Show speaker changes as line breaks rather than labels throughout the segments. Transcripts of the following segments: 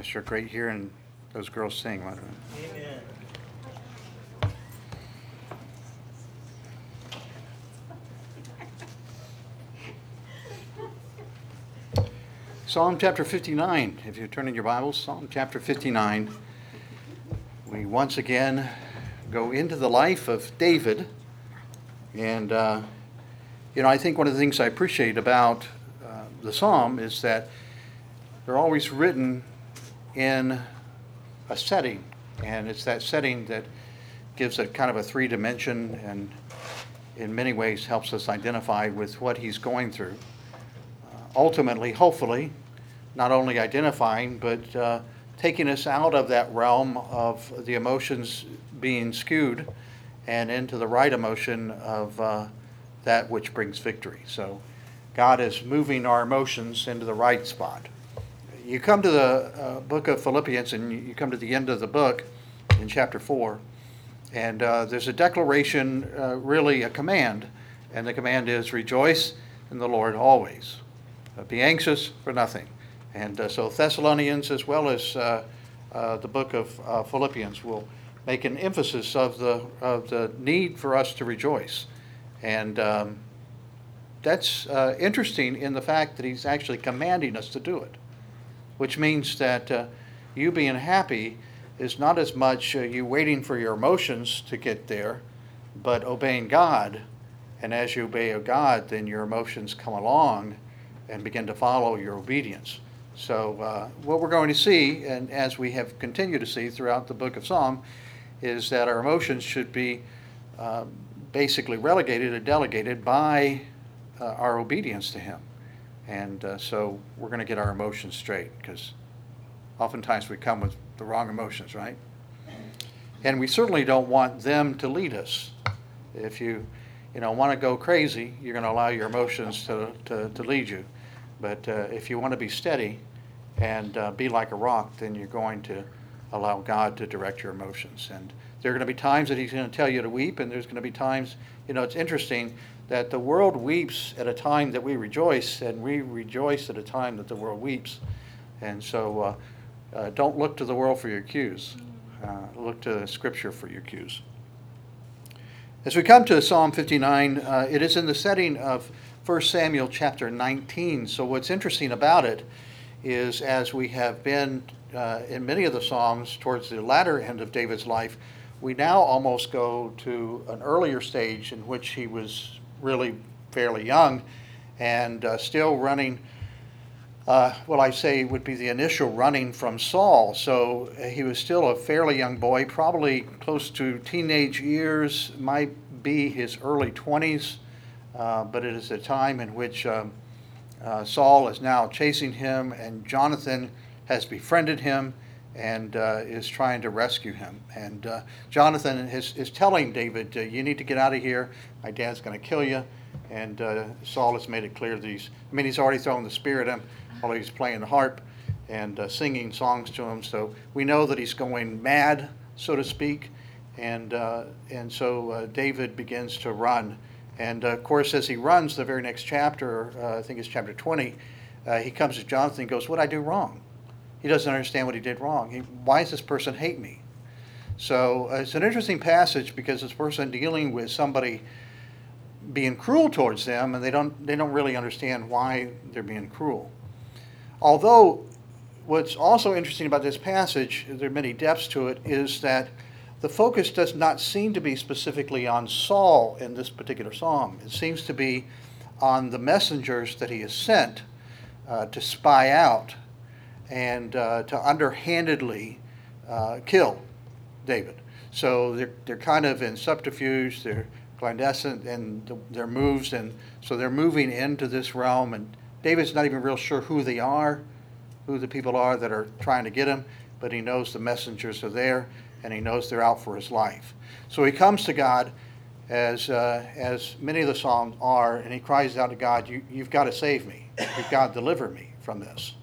It's sure great hearing those girls sing. Wasn't it?
Amen.
Psalm chapter 59, if you turn in your Bibles, Psalm chapter 59. We once again go into the life of David. And, I think one of the things I appreciate about the Psalm is that they're always written in a setting. And it's that setting that gives it kind of a three-dimension and in many ways helps us identify with what he's going through. Ultimately, hopefully, not only identifying, but taking us out of that realm of the emotions being skewed and into the right emotion of that which brings victory. So God is moving our emotions into the right spot. You come to the book of Philippians and you come to the end of the book in chapter 4, and there's a declaration, really a command, and the command is rejoice in the Lord always. Be anxious for nothing. And so Thessalonians as well as the book of Philippians will make an emphasis of the need for us to rejoice. And that's interesting in the fact that he's actually commanding us to do it, which means that you being happy is not as much you waiting for your emotions to get there, but obeying God. And as you obey God, then your emotions come along and begin to follow your obedience. So what we're going to see, and as we have continued to see throughout the book of Psalm, is that our emotions should be basically relegated and delegated by our obedience to him. And so we're going to get our emotions straight, because oftentimes we come with the wrong emotions, right? And we certainly don't want them to lead us. If you want to go crazy, you're going to allow your emotions to lead you. But if you want to be steady and be like a rock, then you're going to allow God to direct your emotions. And there are going to be times that he's going to tell you to weep, and there's going to be times, it's interesting that the world weeps at a time that we rejoice, and we rejoice at a time that the world weeps. And so don't look to the world for your cues. Look to Scripture for your cues. As we come to Psalm 59, it is in the setting of 1 Samuel chapter 19. So what's interesting about it is, as we have been in many of the Psalms towards the latter end of David's life, we now almost go to an earlier stage in which he was really fairly young and still running, what I say would be the initial running from Saul. So he was still a fairly young boy, probably close to teenage years, might be his early 20s. But it is a time in which Saul is now chasing him, and Jonathan has befriended him and is trying to rescue him. And Jonathan is telling David, you need to get out of here. My dad's going to kill you. And Saul has made it clear that he's already thrown the spear at him while he's playing the harp and singing songs to him. So we know that he's going mad, so to speak. And so David begins to run. And of course, as he runs, the very next chapter, I think it's chapter 20, he comes to Jonathan and goes, what did I do wrong? He doesn't understand what he did wrong. Why does this person hate me? So it's an interesting passage, because this person dealing with somebody being cruel towards them, and they don't really understand why they're being cruel. Although what's also interesting about this passage, there are many depths to it, is that the focus does not seem to be specifically on Saul in this particular psalm. It seems to be on the messengers that he has sent to spy out and to underhandedly kill David. So they're kind of in subterfuge, they're clandestine in their moves, and so they're moving into this realm, and David's not even real sure who they are, who the people are that are trying to get him, but he knows the messengers are there, and he knows they're out for his life. So he comes to God, as many of the Psalms are, and he cries out to God, you've got to save me. You've got to deliver me from this.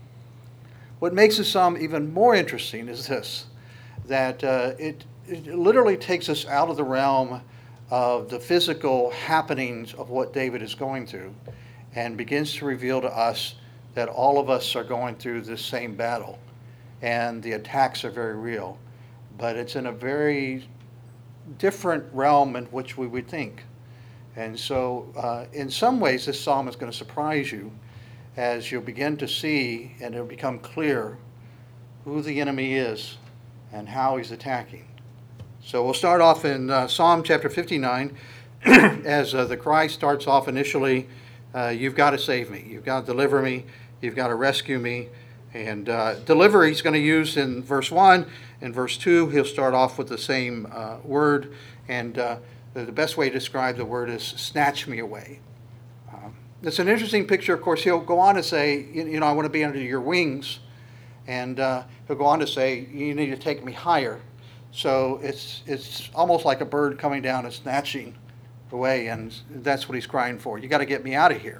What makes the Psalm even more interesting is this, that it literally takes us out of the realm of the physical happenings of what David is going through and begins to reveal to us that all of us are going through this same battle. and the attacks are very real. But it's in a very different realm in which we would think. And so in some ways this psalm is going to surprise you as you'll begin to see and it'll become clear who the enemy is and how he's attacking. So we'll start off in Psalm chapter 59 as the cry starts off initially, you've got to save me, you've got to deliver me, you've got to rescue me. And deliver he's going to use in verse 1. In verse 2 he'll start off with the same word, and the best way to describe the word is snatch me away. It's an interesting picture. Of course, he'll go on to say, I want to be under your wings. And he'll go on to say, you need to take me higher. So it's almost like a bird coming down and snatching away, and that's what he's crying for. You got to get me out of here.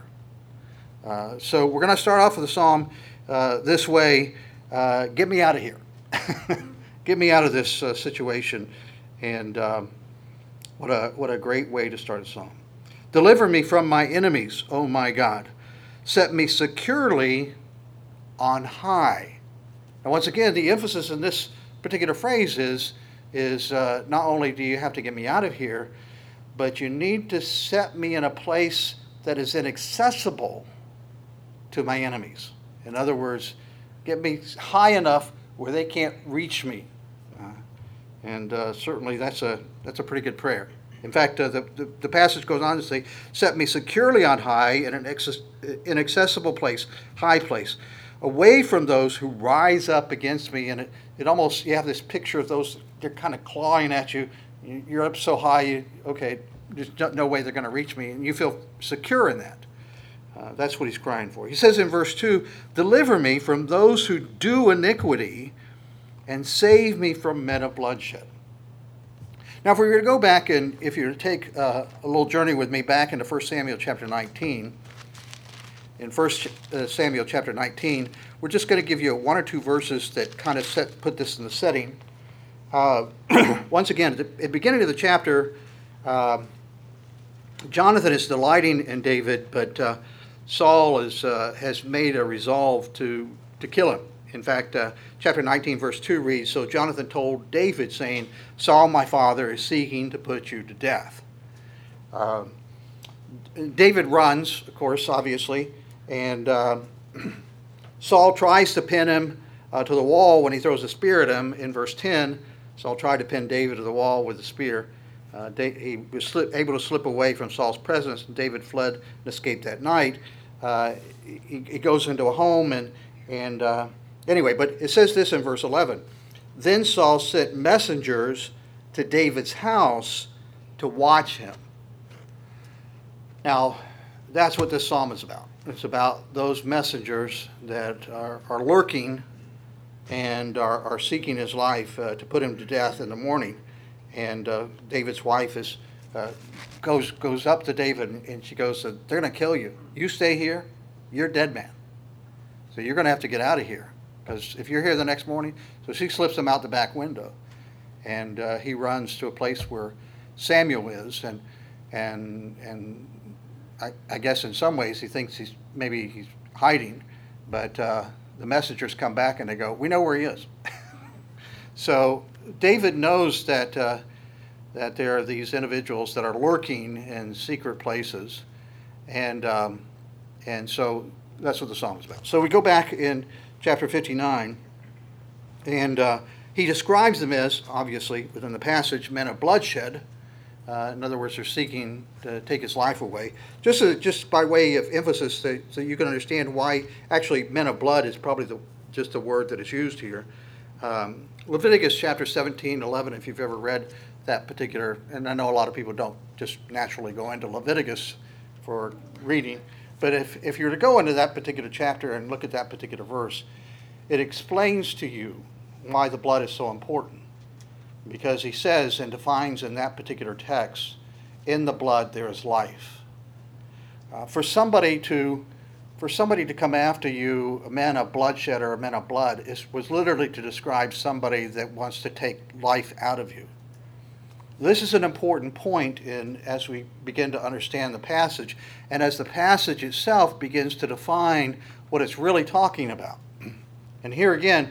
So we're going to start off with the psalm this way. Get me out of here. Get me out of this situation. And what a great way to start a psalm. Deliver me from my enemies, O my God. Set me securely on high. Now, once again, the emphasis in this particular phrase is not only do you have to get me out of here, but you need to set me in a place that is inaccessible to my enemies. In other words, get me high enough where they can't reach me. And certainly that's a pretty good prayer. In fact, the passage goes on to say, set me securely on high in an inaccessible place, high place, away from those who rise up against me. And it almost, you have this picture of those, they're kind of clawing at you. You're up so high, there's no way they're going to reach me. And you feel secure in that. That's what he's crying for. He says in verse 2, deliver me from those who do iniquity and save me from men of bloodshed. Now, if we were to go back and if you were to take a little journey with me back into 1 Samuel chapter 19, in 1 Samuel chapter 19, we're just going to give you one or two verses that kind of put this in the setting. Once again, at the beginning of the chapter, Jonathan is delighting in David, but Saul has made a resolve to kill him. In fact, chapter 19, verse 2 reads, so Jonathan told David, saying, Saul, my father, is seeking to put you to death. David runs, of course, obviously, and Saul tries to pin him to the wall when he throws a spear at him. In verse 10, Saul tried to pin David to the wall with the spear. He was able to slip away from Saul's presence, and David fled and escaped that night. He goes into a home, and anyway, but it says this in verse 11. Then Saul sent messengers to David's house to watch him. Now, that's what this psalm is about. It's about those messengers that are lurking and are seeking his life to put him to death in the morning. And David's wife goes up to David, and she goes, they're going to kill you. You stay here, you're a dead man. So you're going to have to get out of here. Because if you're here the next morning, so she slips him out the back window, and he runs to a place where Samuel is, and I guess in some ways he thinks he's hiding, but the messengers come back and they go, we know where he is. So David knows that there are these individuals that are lurking in secret places, and so that's what the psalm is about. So we go back in chapter 59, and he describes them as, obviously, within the passage, men of bloodshed. In other words, they're seeking to take his life away. Just by way of emphasis, so you can understand why actually men of blood is probably just the word that is used here. Leviticus chapter 17, 11, if you've ever read that particular, and I know a lot of people don't just naturally go into Leviticus for reading, but if you were to go into that particular chapter and look at that particular verse, it explains to you why the blood is so important. Because he says and defines in that particular text, in the blood there is life. For somebody to come after you, a man of bloodshed or a man of blood, was literally to describe somebody that wants to take life out of you. This is an important point as we begin to understand the passage, and as the passage itself begins to define what it's really talking about. And here again,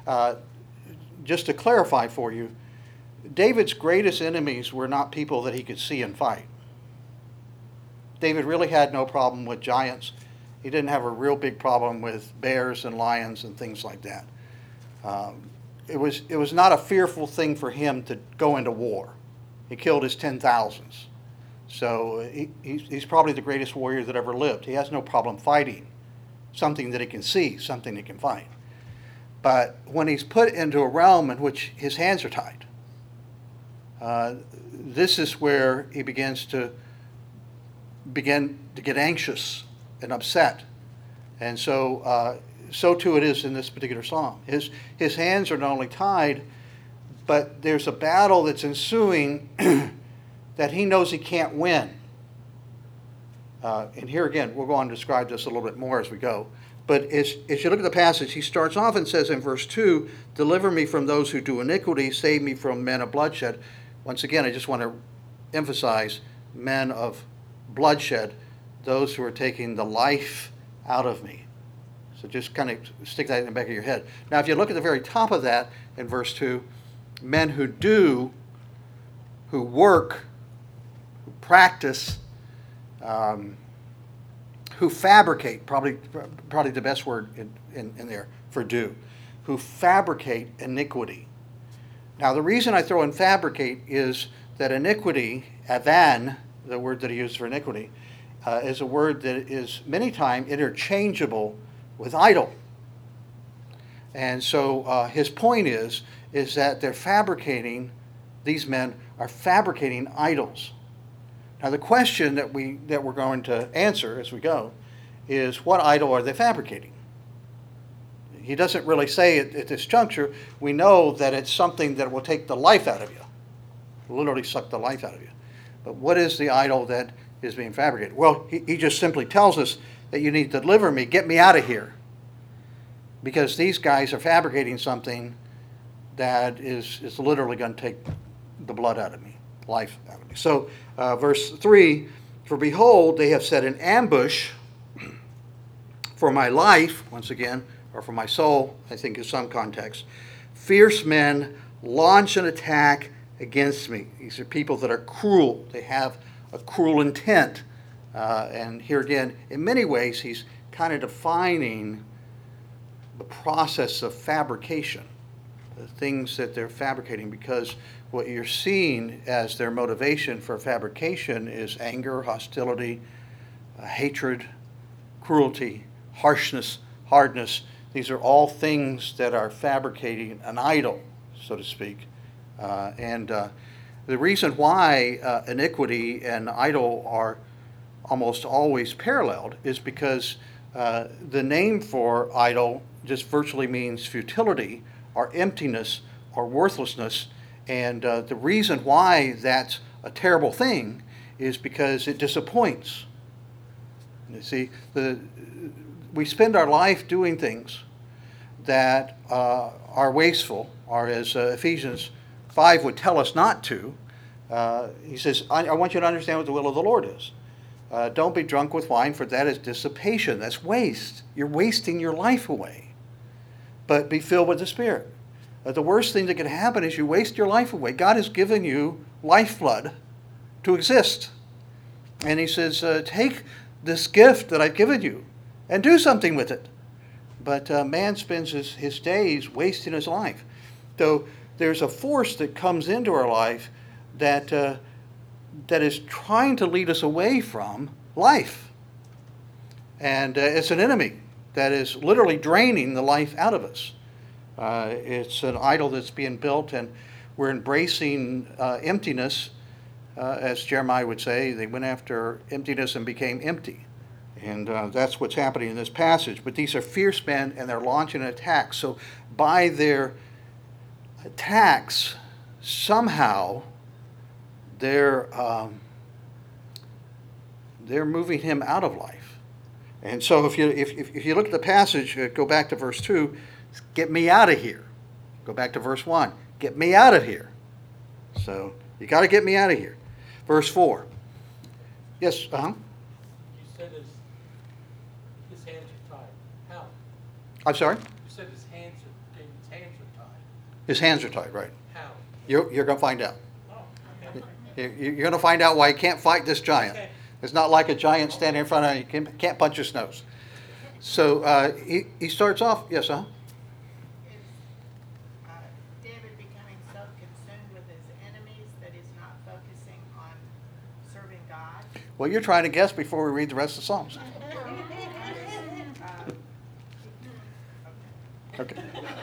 Uh, just to clarify for you, David's greatest enemies were not people that he could see and fight. David really had no problem with giants. He didn't have a real big problem with bears and lions and things like that. It was not a fearful thing for him to go into war. He killed his 10,000s. So he's probably the greatest warrior that ever lived. He has no problem fighting something that he can see, something he can fight. But when he's put into a realm in which his hands are tied, this is where he begins to get anxious and upset. And so too it is in this particular psalm. His hands are not only tied, but there's a battle that's ensuing that he knows he can't win. And here again, we'll go on to describe this a little bit more as we go. But as you look at the passage, he starts off and says in verse 2, "Deliver me from those who do iniquity, save me from men of bloodshed." Once again, I just want to emphasize men of bloodshed, those who are taking the life out of me. So just kind of stick that in the back of your head. Now, if you look at the very top of that in verse 2, men who work, who practice, who fabricate, probably the best word in there for do, who fabricate iniquity. Now, the reason I throw in fabricate is that iniquity, avan, the word that he used for iniquity, is a word that is many times interchangeable with idol. And so his point is that they're fabricating, these men are fabricating idols. Now the question that we're going to answer as we go is, what idol are they fabricating? He doesn't really say it at this juncture. We know that it's something that will take the life out of you, literally suck the life out of you. But what is the idol that is being fabricated? Well, he just simply tells us that you need to deliver me, get me out of here. Because these guys are fabricating something that is literally going to take the blood out of me, life out of me. So verse 3, "For behold, they have set an ambush for my life," once again, or for my soul, I think in some context. "Fierce men launch an attack against me." These are people that are cruel. They have a cruel intent. And here again, in many ways, he's kind of defining the process of fabrication, the things that they're fabricating, because what you're seeing as their motivation for fabrication is anger, hostility, hatred, cruelty, harshness, hardness. These are all things that are fabricating an idol, so to speak. And the reason why iniquity and idol are almost always paralleled is because the name for idol just virtually means futility or emptiness or worthlessness. And the reason why that's a terrible thing is because it disappoints. You see, we spend our life doing things that are wasteful, or as Ephesians 5 would tell us not to. He says, I want you to understand what the will of the Lord is. Don't be drunk with wine, for that is dissipation. That's waste. You're wasting your life away. But be filled with the Spirit. The worst thing that can happen is you waste your life away. God has given you lifeblood to exist. And he says, take this gift that I've given you and do something with it. But man spends his days wasting his life. So there's a force that comes into our life that is trying to lead us away from life. And it's an enemy that is literally draining the life out of us. It's an idol that's being built, and we're embracing emptiness. As Jeremiah would say, they went after emptiness and became empty. And that's what's happening in this passage. But these are fierce men, and they're launching an attack. So by their attacks, somehow they're moving him out of life. And so if you look at the passage, go back to verse 2, get me out of here. Go back to verse 1, get me out of here. So you got to get me out of here. Verse 4. Yes,
You said his hands are tied. How?
I'm sorry?
You said his hands Okay, his hands are tied.
His hands are tied, right?
How?
You're going to find out.
Oh, okay.
You're going to find out why he can't fight this giant.
Okay.
It's not like a giant standing in front of him. You can't punch his nose. So he starts off, yes, huh?
Is David becoming so consumed with his enemies that he's not focusing on serving God?
Well, you're trying to guess before we read the rest of the Psalms. Okay.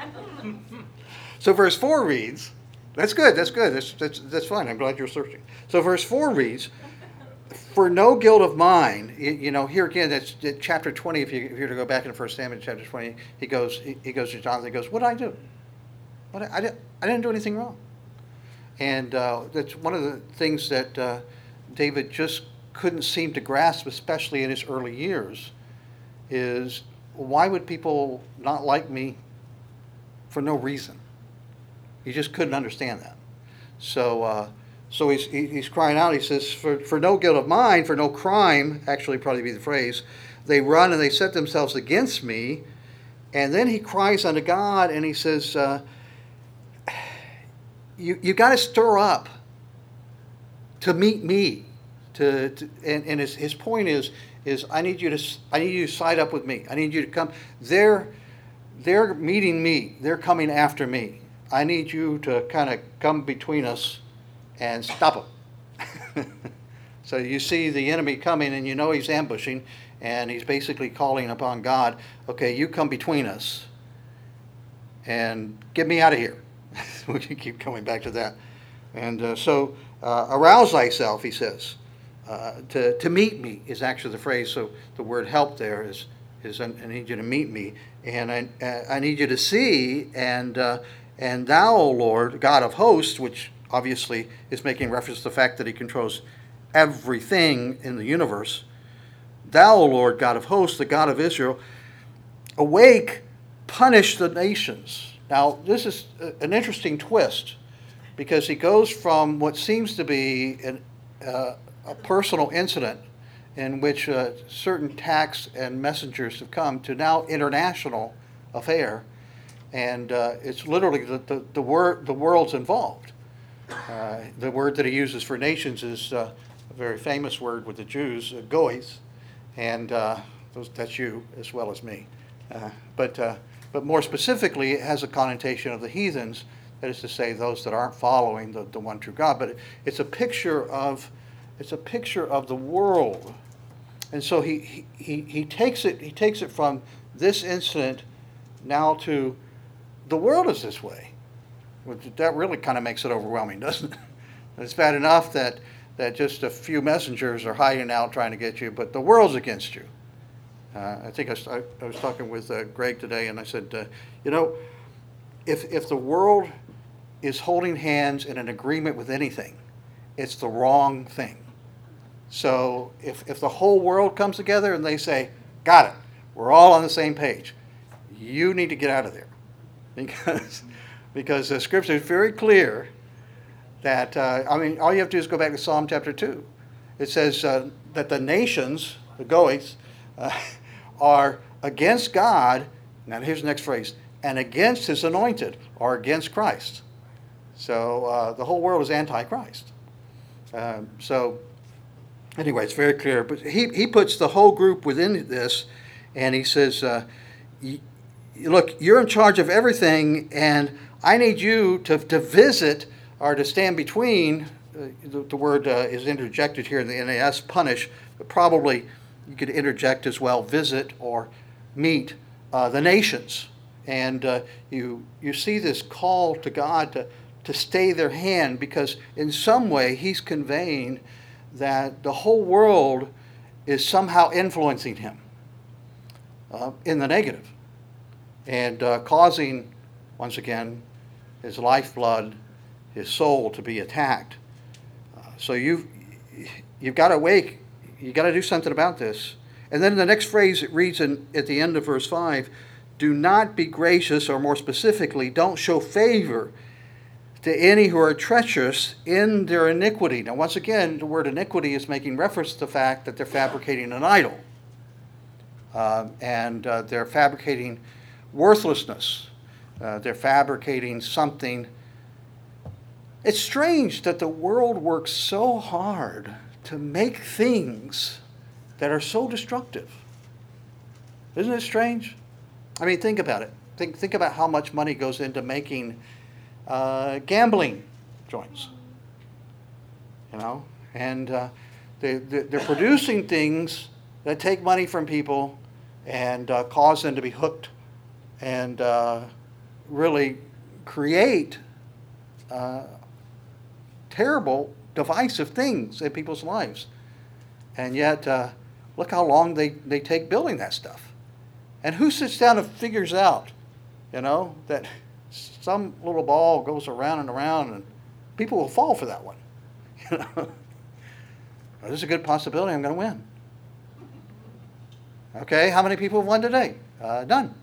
So verse 4 reads, that's good, that's fine. I'm glad you're searching. So verse 4 reads, for no guilt of mine, here again, that's chapter 20. If you're to go back in 1 Samuel chapter 20, he goes to Jonathan, he goes, what did I do? I didn't do anything wrong. And that's one of the things that David just couldn't seem to grasp, especially in his early years, is why would people not like me for no reason? He just couldn't understand that. So he's crying out. He says, for no guilt of mine, for no crime, actually probably be the phrase, they run and they set themselves against me. And then he cries unto God and he says, you got to stir up to meet me. And his point is I need you to side up with me. I need you to come. They're meeting me. They're coming after me. I need you to kind of come between us and stop them. So you see the enemy coming, and you know he's ambushing, and he's basically calling upon God. Okay, you come between us, and get me out of here. We can keep coming back to that. And so arouse thyself, he says. To meet me is actually the phrase. So the word help there is I need you to meet me, and I need you to see, and thou, O Lord, God of hosts, which obviously is making reference to the fact that he controls everything in the universe. Thou, O Lord, God of hosts, the God of Israel, awake, punish the nations. Now, this is an interesting twist, because he goes from what seems to be a personal incident in which certain tax and messengers have come to now international affair, and it's literally the world's involved. The word that he uses for nations is a very famous word with the Jews, goys, and that's you as well as me. But more specifically, it has a connotation of the heathens, that is to say, those that aren't following the one true God. But it's a picture of the world, and so he takes it from this incident now to the world is this way. That really kind of makes it overwhelming, doesn't it? It's bad enough that just a few messengers are hiding out trying to get you, but the world's against you. I think I was talking with Greg today, and I said, if the world is holding hands in an agreement with anything, it's the wrong thing. So if the whole world comes together and they say, got it, we're all on the same page, you need to get out of there. Because the scripture is very clear that, all you have to do is go back to Psalm chapter 2. It says that the nations, the goys, are against God. Now here's the next phrase, and against his anointed, or against Christ. So the whole world is anti-Christ. So anyway, it's very clear. But he puts the whole group within this, and he says, look, you're in charge of everything, and I need you to visit or to stand between. The word is interjected here in the NAS, punish, but probably you could interject as well, visit or meet the nations. And you see this call to God to stay their hand, because in some way he's conveying that the whole world is somehow influencing him in the negative, and causing, once again, his lifeblood, his soul to be attacked. So you've got to wake. You've got to do something about this. And then the next phrase, it reads at the end of verse 5, do not be gracious, or more specifically, don't show favor to any who are treacherous in their iniquity. Now, once again, the word iniquity is making reference to the fact that they're fabricating an idol. And they're fabricating worthlessness. They're fabricating something. It's strange that the world works so hard to make things that are so destructive. Isn't it strange? I mean, think about it. Think about how much money goes into making gambling joints. You know, and they're producing things that take money from people and cause them to be hooked and really create terrible, divisive things in people's lives. And yet, look how long they take building that stuff. And who sits down and figures out, that some little ball goes around and around and people will fall for that one. There's a good possibility I'm going to win. Okay, how many people have won today? None.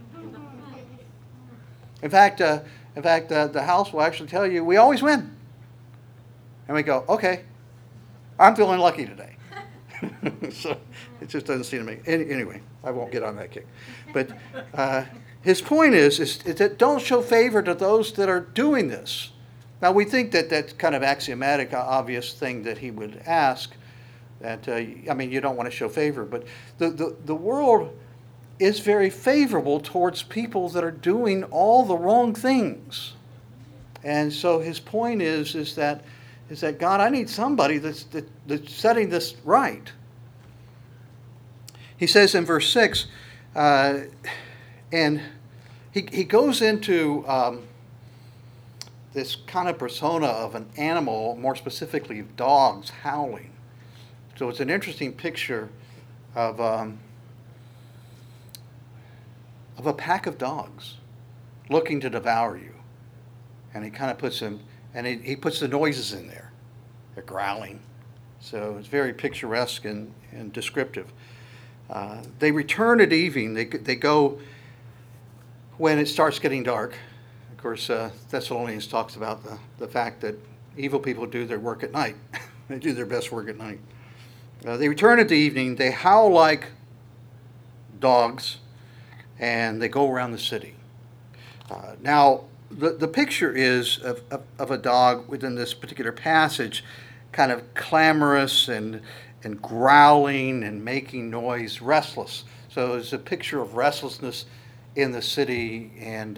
In fact, the house will actually tell you we always win. And we go, okay, I'm feeling lucky today. So it just doesn't seem to me. Anyway, I won't get on that kick. But his point is that don't show favor to those that are doing this. Now, we think that that's kind of axiomatic, obvious thing that he would ask. That you don't want to show favor. But the world is very favorable towards people that are doing all the wrong things. And so his point is that God, I need somebody that's setting this right. He says in verse 6, and he goes into this kind of persona of an animal, more specifically dogs howling. So it's an interesting picture of a pack of dogs looking to devour you. And he kind of puts them, and he puts the noises in there. They're growling. So it's very picturesque and descriptive. They return at evening. They go when it starts getting dark. Of course, Thessalonians talks about the fact that evil people do their work at night. They do their best work at night. They return at the evening. They howl like dogs, and they go around the city. Now, the picture is of a dog within this particular passage, kind of clamorous and growling and making noise, restless. So it's a picture of restlessness in the city. And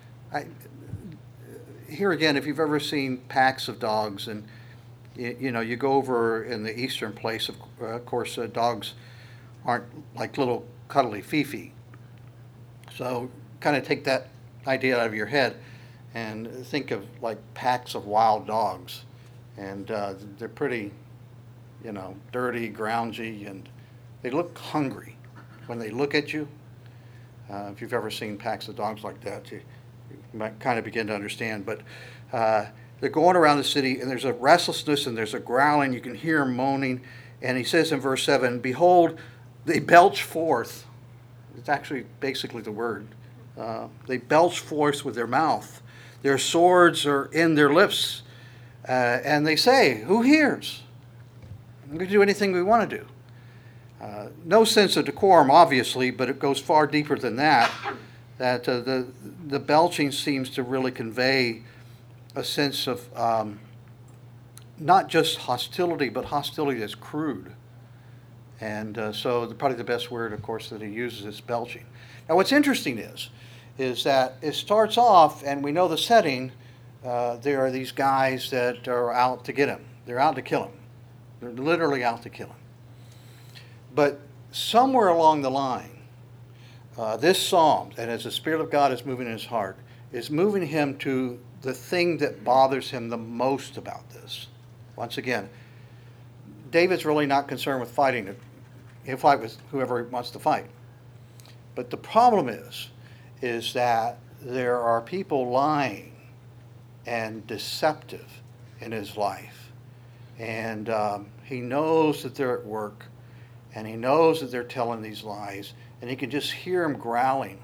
here again, if you've ever seen packs of dogs, and you go over in the eastern place, of course, dogs aren't like little cuddly Fifi. So kind of take that idea out of your head and think of like packs of wild dogs. And they're pretty, dirty, grouchy, and they look hungry when they look at you. If you've ever seen packs of dogs like that, you might kind of begin to understand. But they're going around the city, and there's a restlessness, and there's a growling. You can hear them moaning. And he says in verse 7, behold, they belch forth. It's actually basically the word. They belch forth with their mouth. Their swords are in their lips. And they say, who hears? We can do anything we want to do. No sense of decorum, obviously, but it goes far deeper than that. That the belching seems to really convey a sense of not just hostility, but hostility that's crude. And so probably the best word, of course, that he uses is belching. Now, what's interesting is that it starts off, and we know the setting. There are these guys that are out to get him. They're out to kill him. They're literally out to kill him. But somewhere along the line, this psalm, and as the Spirit of God is moving in his heart, is moving him to the thing that bothers him the most about this. Once again, David's really not concerned with fighting it. He'll fight with whoever he wants to fight. But the problem is that there are people lying and deceptive in his life. And he knows that they're at work, and he knows that they're telling these lies, and he can just hear them growling.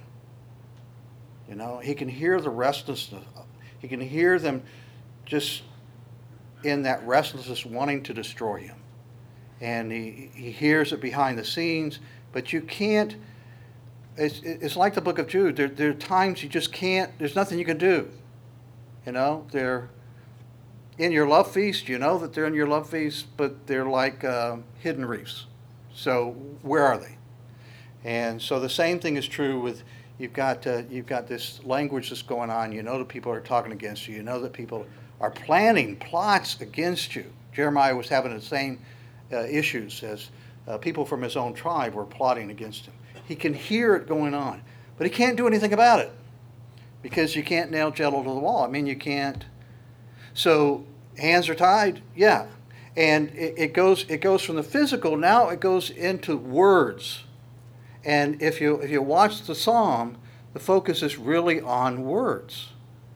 He can hear the restlessness. He can hear them just in that restlessness wanting to destroy him. And he hears it behind the scenes, but you can't it's like the book of Jude. There are times you just can't, there's nothing you can do. They're in your love feast. You know that they're in your love feast, but they're like hidden reefs. So where are they? And so the same thing is true with, you've got this language that's going on. You know that people are talking against you. You know that people are planning plots against you. Jeremiah was having the same issues as people from his own tribe were plotting against him. He can hear it going on, but he can't do anything about it because you can't nail jello to the wall. I mean, you can't. So hands are tied, yeah. And it goes from the physical, now it goes into words. And if you watch the psalm, the focus is really on words.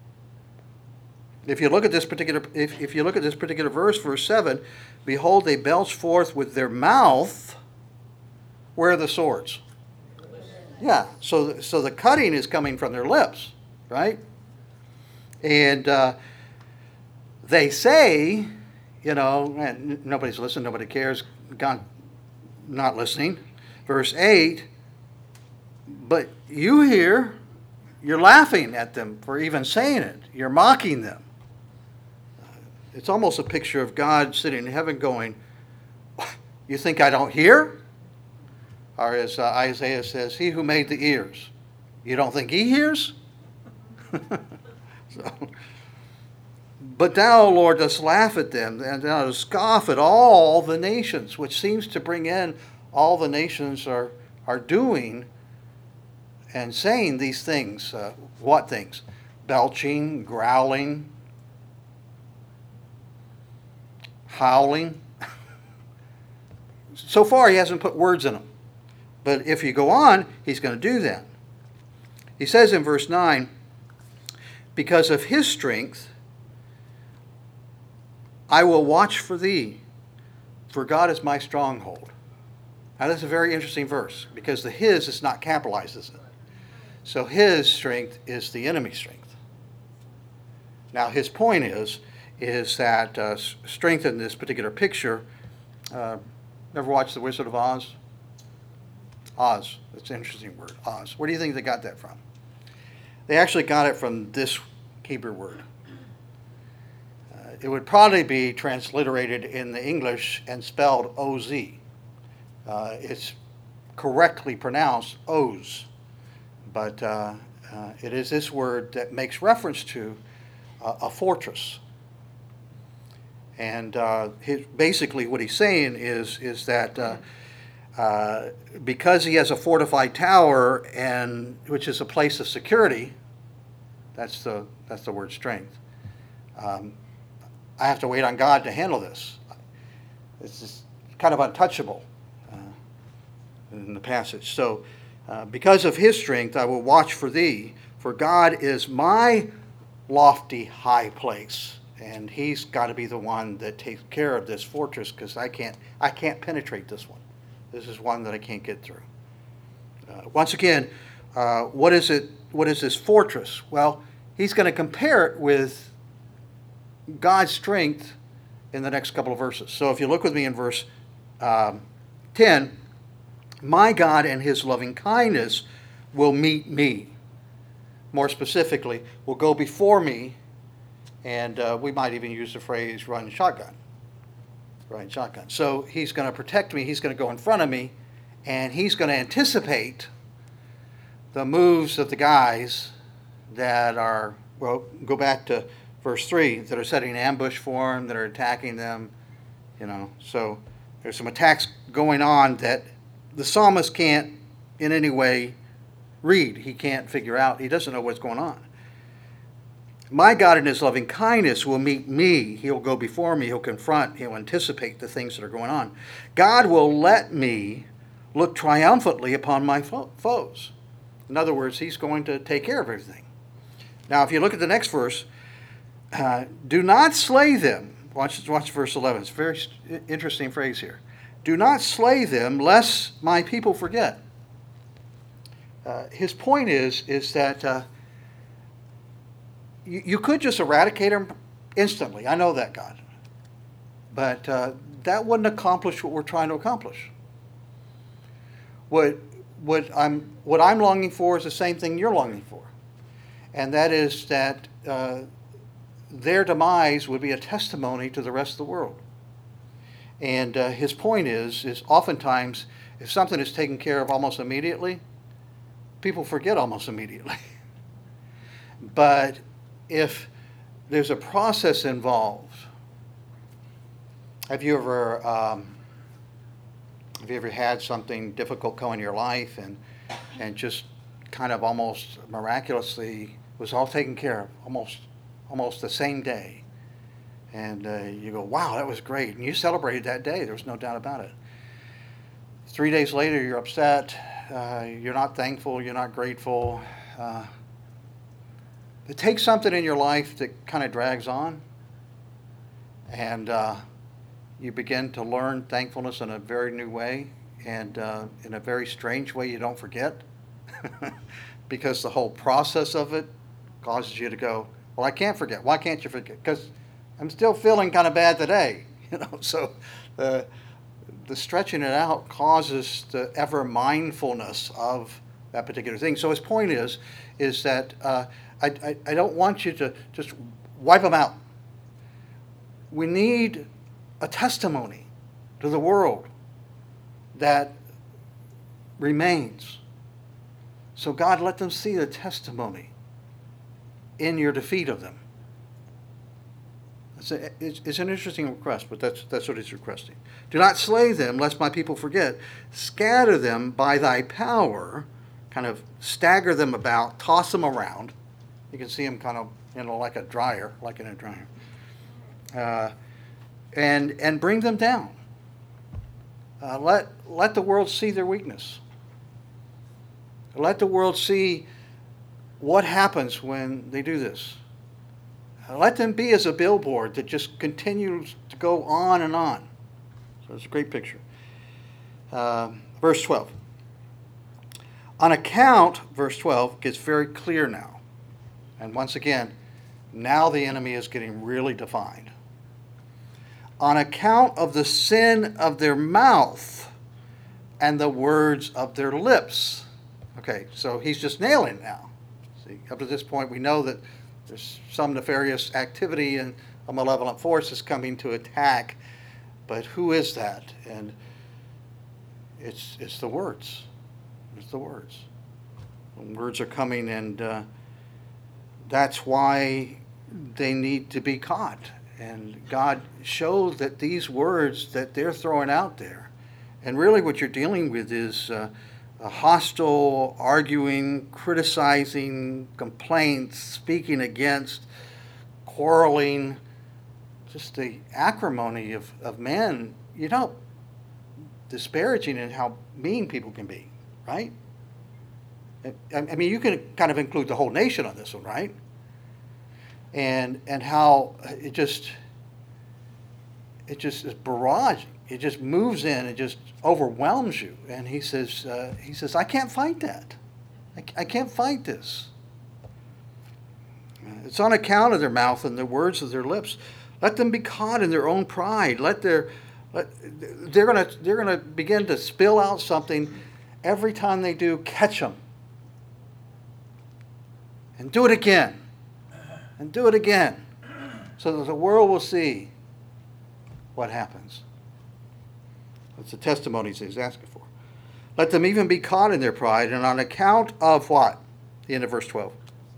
If you look at this particular verse, verse 7, behold, they belch forth with their mouth. Where are the swords? Yeah, so the cutting is coming from their lips, right? And they say, and nobody's listening, nobody cares, God not listening. Verse 8, but you hear, you're laughing at them for even saying it. You're mocking them. It's almost a picture of God sitting in heaven going, you think I don't hear? Or as Isaiah says, he who made the ears, you don't think he hears? But thou, Lord, dost laugh at them, and thou dost scoff at all the nations, which seems to bring in all the nations are doing and saying these things. What things? Belching, growling, howling. So far, he hasn't put words in them. But if you go on, he's going to do that. He says in verse 9, because of his strength, I will watch for thee, for God is my stronghold. Now, that's a very interesting verse, because the his is not capitalized, is it? So his strength is the enemy's strength. Now, his point is that strength in this particular picture, ever watched The Wizard of Oz? Oz. That's an interesting word, Oz. Where do you think they got that from? They actually got it from this Hebrew word. It would probably be transliterated in the English and spelled O-Z. It's correctly pronounced Oz, but it is this word that makes reference to a fortress. And basically what he's saying is that because he has a fortified tower, and which is a place of security, that's the word strength. I have to wait on God to handle this. It's just kind of untouchable in the passage. So, because of his strength, I will watch for thee, for God is my lofty high place, and he's got to be the one that takes care of this fortress, because I can't penetrate this one. This is one that I can't get through. Once again, what is it? What is this fortress? Well, he's going to compare it with God's strength in the next couple of verses. So if you look with me in verse 10, my God and his loving kindness will meet me. More specifically, will go before me, and we might even use the phrase run shotgun. Run shotgun. So he's going to protect me, he's going to go in front of me, and he's going to anticipate the moves of the guys that are, well, go back to verse 3, that are setting an ambush for him, that are attacking them, So there's some attacks going on that the psalmist can't in any way read. He can't figure out. He doesn't know what's going on. My God in his loving kindness will meet me. He'll go before me. He'll confront. He'll anticipate the things that are going on. God will let me look triumphantly upon my foes. In other words, he's going to take care of everything. Now, if you look at the next verse, do not slay them. Watch verse 11. It's a very interesting phrase here. Do not slay them, lest my people forget. His point is that you could just eradicate them instantly. I know that, God. But that wouldn't accomplish what we're trying to accomplish. What what I'm longing for is the same thing you're longing for, and that is that their demise would be a testimony to the rest of the world. And his point is oftentimes if something is taken care of almost immediately, people forget almost immediately. But if there's a process involved, have you ever had something difficult go in your life and just kind of almost miraculously was all taken care of almost the same day? And you go, wow, that was great. And you celebrated that day. There was no doubt about it. 3 days later, you're upset. You're not thankful. You're not grateful. It takes something in your life that kind of drags on. And you begin to learn thankfulness in a very new way. And in a very strange way you don't forget. Because the whole process of it causes you to go, well, I can't forget. Why can't you forget? Because I'm still feeling kind of bad today, So the stretching it out causes the ever mindfulness of that particular thing. So his point is that I don't want you to just wipe them out. We need a testimony to the world that remains. So God, let them see the testimony in your defeat of them. It's an interesting request, but that's what he's requesting. Do not slay them, lest my people forget. Scatter them by thy power, kind of stagger them about, toss them around. You can see them kind of, like a dryer, like in a dryer. And bring them down. Let the world see their weakness. Let the world see what happens when they do this. Let them be as a billboard that just continues to go on and on. So it's a great picture. Verse 12. On account, verse 12 gets very clear now. And once again, now the enemy is getting really defined. On account of the sin of their mouth and the words of their lips. Okay, so he's just nailing it now. See, up to this point, we know that there's some nefarious activity and a malevolent force is coming to attack. But who is that? And it's the words. It's the words. The words are coming, and that's why they need to be caught. And God shows that these words that they're throwing out there, and really what you're dealing with is a hostile, arguing, criticizing, complaints, speaking against, quarreling, just the acrimony of men, disparaging in how mean people can be, right? I mean, you can kind of include the whole nation on this one, right? And how it just is barraging. It just moves in. It just overwhelms you. And he says, I can't fight that. I can't fight this. It's on account of their mouth and the words of their lips. Let them be caught in their own pride. They're gonna begin to spill out something every time they do. Catch them and do it again, and do it again, so that the world will see what happens. That's the testimonies he's asking for. Let them even be caught in their pride, and on account of what? The end of verse 12.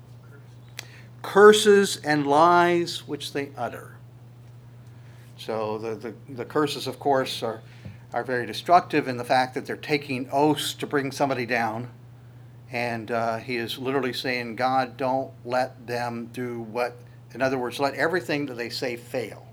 Curses and lies which they utter. So the curses, of course, are very destructive in the fact that they're taking oaths to bring somebody down. And he is literally saying, God, don't let them do what, in other words, let everything that they say fail.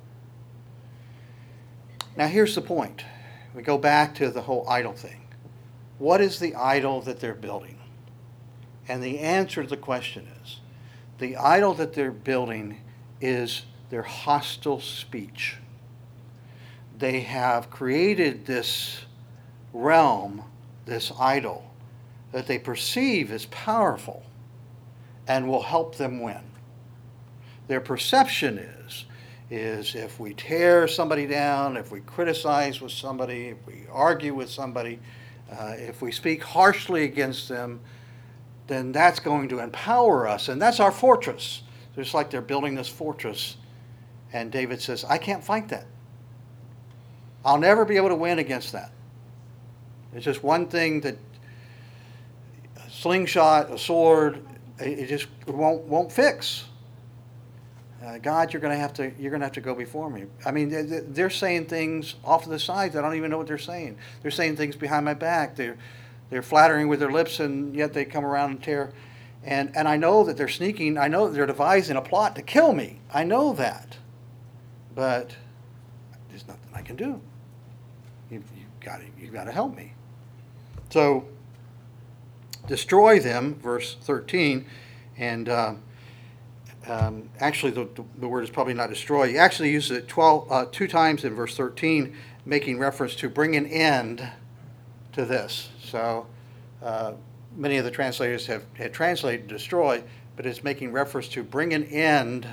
Now here's the point. We go back to the whole idol thing. What is the idol that they're building? And the answer to the question is, the idol that they're building is their hostile speech. They have created this realm, this idol, that they perceive as powerful and will help them win. Their perception is if we tear somebody down, if we criticize with somebody, if we argue with somebody, If we speak harshly against them, then that's going to empower us, and that's our fortress. Just like they're building this fortress, and David says, I can't fight that. I'll never be able to win against that. It's just one thing that a slingshot, a sword, it just won't fix. God, you're going to have to go before me. I mean, they're saying things off to the sides. I don't even know what they're saying. They're saying things behind my back. They're flattering with their lips, and yet they come around and tear. And I know that they're sneaking. I know that they're devising a plot to kill me. I know that. But there's nothing I can do. You've got to help me. So destroy them, verse 13, and actually the word is probably not destroy. He actually uses it 2 times in verse 13, making reference to bring an end to this. So many of the translators had translated destroy, but it's making reference to bring an end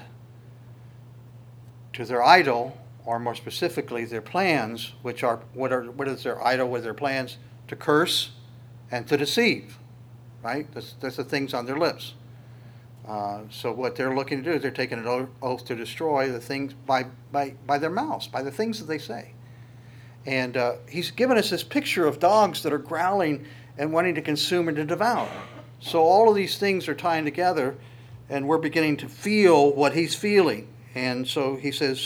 to their idol, or more specifically, their plans, which are, what is their idol with their plans? To curse and to deceive, right? That's the things on their lips. So what they're looking to do is they're taking an oath to destroy the things by their mouths, by the things that they say. And he's given us this picture of dogs that are growling and wanting to consume and to devour. So all of these things are tying together, and we're beginning to feel what he's feeling. And so he says,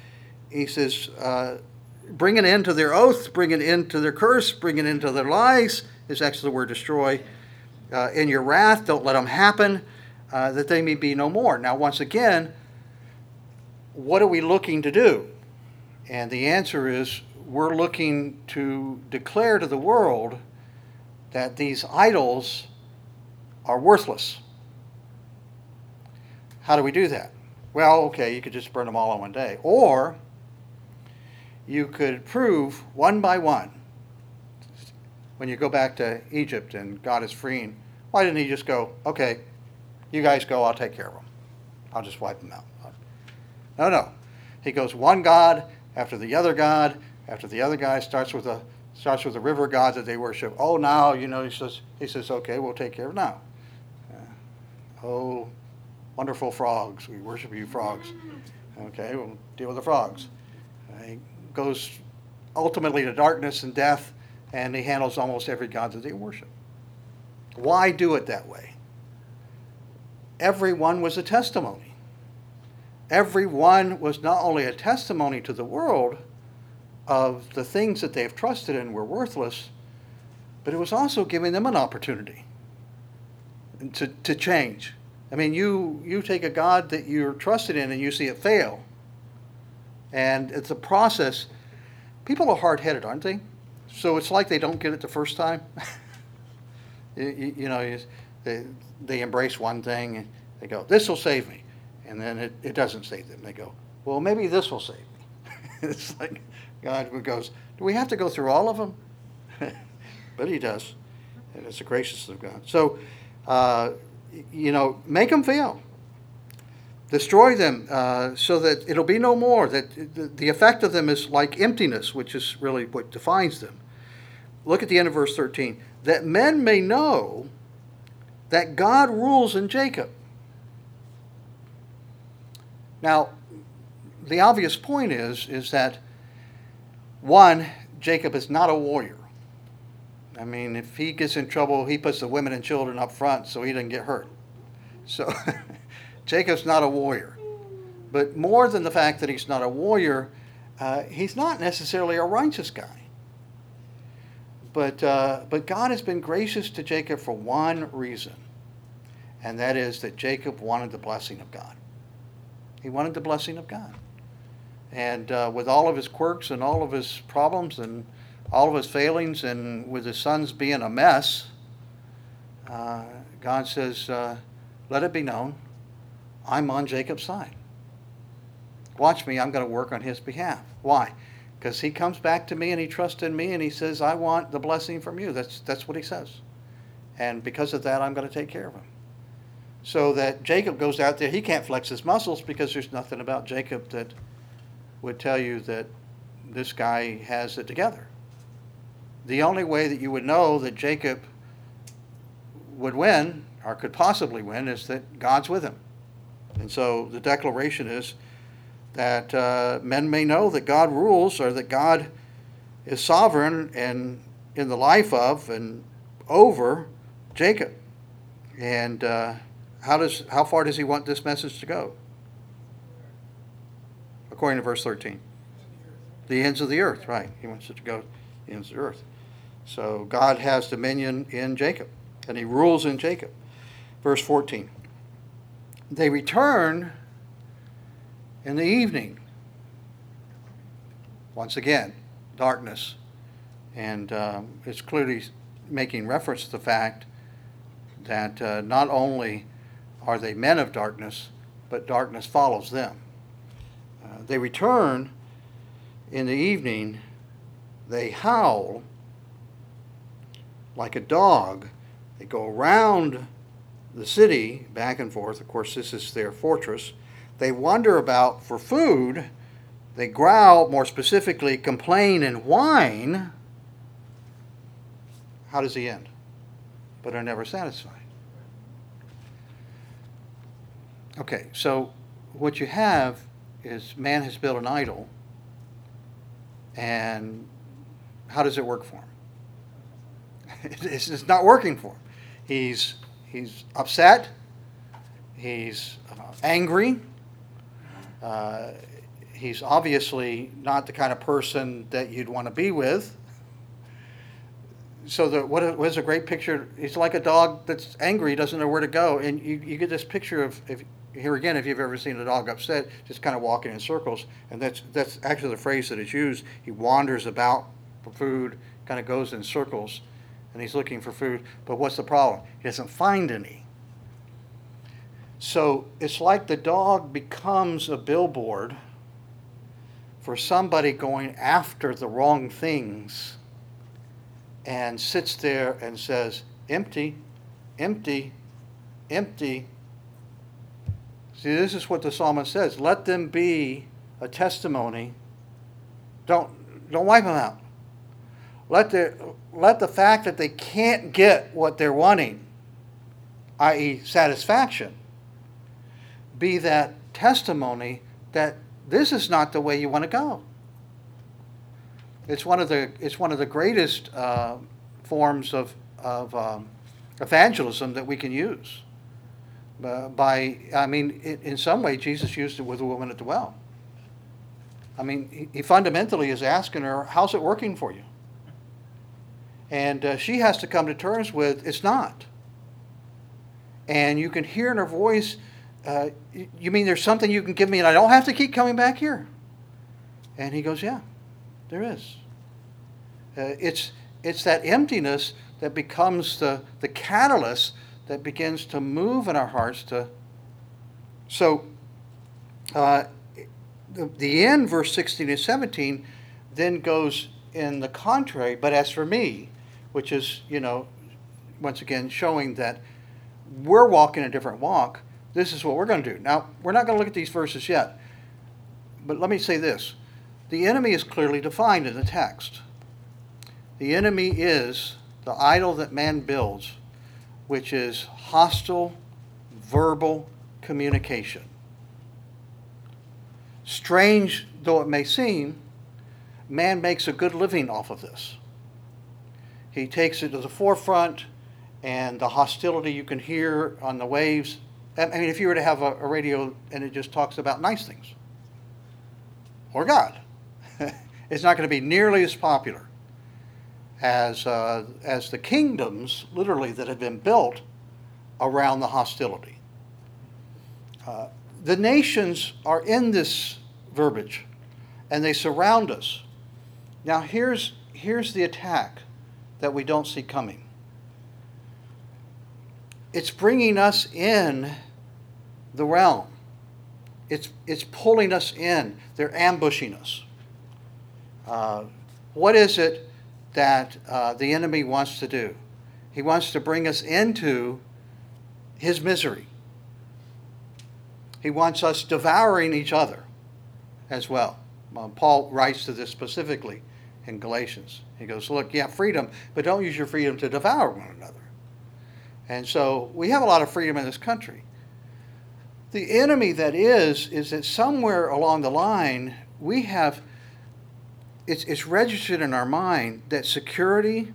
bring an end to their oath, bring an end to their curse, bring an end to their lies, is actually the word destroy. In your wrath, don't let them happen, that they may be no more. Now, once again, what are we looking to do? And the answer is, we're looking to declare to the world that these idols are worthless. How do we do that? Well, okay, you could just burn them all in one day. Or you could prove one by one, when you go back to Egypt and God is freeing, why didn't he just go, okay, you guys go, I'll take care of them. I'll just wipe them out. No. He goes one God after the other God, after the other guy starts with the river god that they worship. Oh, now, he says, okay, we'll take care of it now. Oh, wonderful frogs, we worship you, frogs. Okay, we'll deal with the frogs. He goes ultimately to darkness and death, and he handles almost every god that they worship. Why do it that way? Everyone was a testimony. Everyone was not only a testimony to the world of the things that they've trusted in were worthless, but it was also giving them an opportunity to change. I mean, you take a God that you're trusted in and you see it fail. And it's a process. People are hard-headed, aren't they? So it's like they don't get it the first time. They embrace one thing and they go, this will save me. And then it doesn't save them. They go, well, maybe this will save me. It's like God goes, do we have to go through all of them? But he does. And it's the graciousness of God. So, make them fail. Destroy them so that it'll be no more. That the effect of them is like emptiness, which is really what defines them. Look at the end of verse 13. That men may know that God rules in Jacob. Now, the obvious point is that, one, Jacob is not a warrior. I mean, if he gets in trouble, he puts the women and children up front so he doesn't get hurt. So Jacob's not a warrior. But more than the fact that he's not a warrior, he's not necessarily a righteous guy. But God has been gracious to Jacob for one reason, and that is that Jacob wanted the blessing of God. He wanted the blessing of God. And with all of his quirks and all of his problems and all of his failings, and with his sons being a mess, God says, let it be known, I'm on Jacob's side. Watch me, I'm going to work on his behalf. Why? Because he comes back to me and he trusts in me and he says, I want the blessing from you. That's what he says. And because of that, I'm going to take care of him. So that Jacob goes out there, he can't flex his muscles because there's nothing about Jacob that would tell you that this guy has it together. the only way that you would know that Jacob would win, or could possibly win, is that God's with him. And so the declaration is that men may know that God rules, or that God is sovereign and in the life of and over Jacob. And how far does he want this message to go? According to verse 13. The ends of the earth, right. He wants it to go to the ends of the earth. So God has dominion in Jacob, and he rules in Jacob. Verse 14. They return in the evening. Once again, darkness. And it's clearly making reference to the fact that not only are they men of darkness, but darkness follows them. They return in the evening. They howl like a dog. They go around the city back and forth. Of course, this is their fortress. They wander about for food. They growl, more specifically, complain and whine. How does he end? But are never satisfied. Okay, so what you have is man has built an idol, and how does it work for him? It's not working for him. He's upset. He's angry. He's obviously not the kind of person that you'd want to be with. So what is a great picture? He's like a dog that's angry, he doesn't know where to go. And you get this picture of, here again, if you've ever seen a dog upset, just kind of walking in circles. And that's actually the phrase that is used. He wanders about for food, kind of goes in circles, and he's looking for food. But what's the problem? He doesn't find any. So it's like the dog becomes a billboard for somebody going after the wrong things, and sits there and says, empty, empty, empty. See, this is what the psalmist says. Let them be a testimony. Don't wipe them out. Let the fact that they can't get what they're wanting, i.e. satisfaction, be that testimony that this is not the way you want to go. It's one of the greatest forms of evangelism that we can use. In some way, Jesus used it with the woman at the well. I mean, he fundamentally is asking her, "How's it working for you?" And she has to come to terms with, "It's not." And you can hear in her voice, "You mean there's something you can give me, and I don't have to keep coming back here?" And he goes, "Yeah. There is." It's that emptiness that becomes the catalyst that begins to move in our hearts to. So the end, verse 16 and 17, then goes in the contrary. But as for me, which is, once again showing that we're walking a different walk, this is what we're going to do. Now, we're not going to look at these verses yet. But let me say this. The enemy is clearly defined in the text. The enemy is the idol that man builds, which is hostile, verbal communication. Strange though it may seem, man makes a good living off of this. He takes it to the forefront, and the hostility you can hear on the waves. I mean, if you were to have a radio and it just talks about nice things, or God, it's not going to be nearly as popular as the kingdoms, literally, that have been built around the hostility. The nations are in this verbiage, and they surround us. Now, here's the attack that we don't see coming. It's bringing us in the realm. It's pulling us in. They're ambushing us. What is it that the enemy wants to do? He wants to bring us into his misery. He wants us devouring each other as well. Paul writes to this specifically in Galatians. He goes, look, yeah, freedom, but don't use your freedom to devour one another. And so we have a lot of freedom in this country. The enemy that is that somewhere along the line, we have, it's registered in our mind that security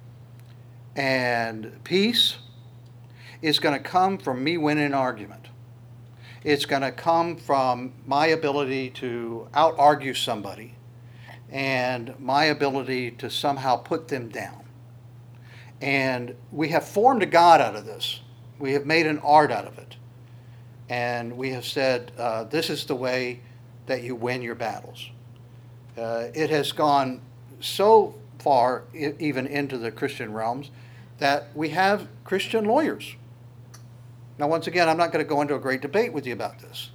and peace is going to come from me winning an argument. It's going to come from my ability to out-argue somebody and my ability to somehow put them down. And we have formed a God out of this. We have made an art out of it. And we have said, this is the way that you win your battles. It has gone so far, even into the Christian realms, that we have Christian lawyers. Now, once again, I'm not going to go into a great debate with you about this.